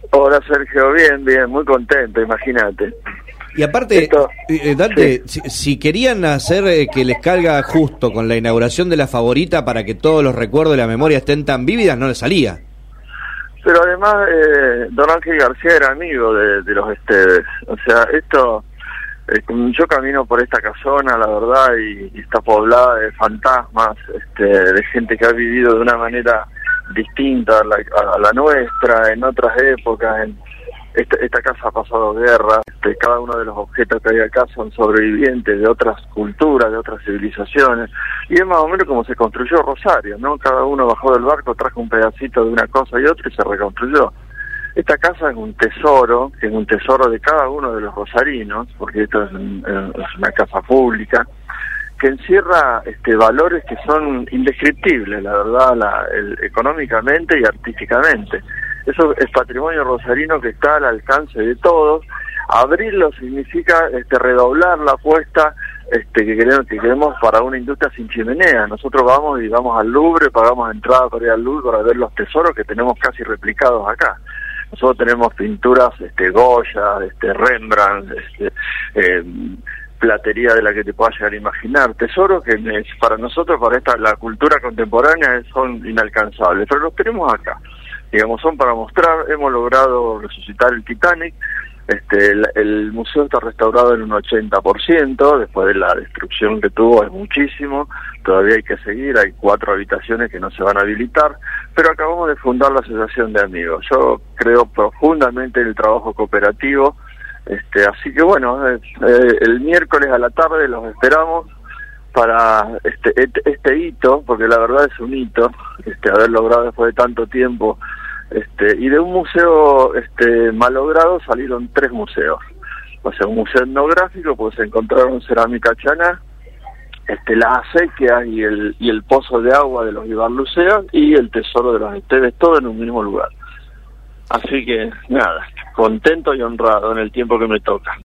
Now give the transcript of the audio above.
Hola Sergio, bien, muy contento, imagínate. Y aparte, Dante, sí. si querían hacer que les caiga justo con la inauguración de La Favorita para que todos los recuerdos y la memoria estén tan vívidas, no les salía. Pero además, don Ángel García era amigo de los Esteves. O sea, yo camino por esta casona, la verdad, y está poblada de fantasmas, de gente que ha vivido de una manera distinta a la nuestra, en otras épocas. Esta casa ha pasado guerra, cada uno de los objetos que hay acá son sobrevivientes de otras culturas, de otras civilizaciones, y es más o menos como se construyó Rosario, ¿no? Cada uno bajó del barco, trajo un pedacito de una cosa y otra y se reconstruyó. Esta casa es un tesoro, que es un tesoro de cada uno de los rosarinos, porque esto es una casa pública, que encierra valores que son indescriptibles, la verdad, económicamente y artísticamente. Eso es patrimonio rosarino que está al alcance de todos. Abrirlo significa redoblar la apuesta que queremos para una industria sin chimenea. Nosotros vamos al Louvre, pagamos entrada para ir al Louvre para ver los tesoros que tenemos casi replicados acá. Nosotros tenemos pinturas Goya, Rembrandt, platería de la que te puedas llegar a imaginar, tesoros que para nosotros, para la cultura contemporánea, son inalcanzables, pero los tenemos acá. Digamos, son para mostrar. Hemos logrado resucitar el Titanic. El museo está restaurado en un 80%, después de la destrucción que tuvo es muchísimo, todavía hay que seguir, hay 4 habitaciones que no se van a habilitar, pero acabamos de fundar la Asociación de Amigos. Yo creo profundamente en el trabajo cooperativo, así que bueno, el miércoles a la tarde los esperamos para este hito, porque la verdad es un hito, haber logrado después de tanto tiempo, y de un museo malogrado salieron 3 museos. O sea, un museo etnográfico, pues se encontraron cerámica chaná, las acequias y el pozo de agua de los Ibarluceos y el tesoro de los Esteves, todo en un mismo lugar. Así que nada, contento y honrado en el tiempo que me toca.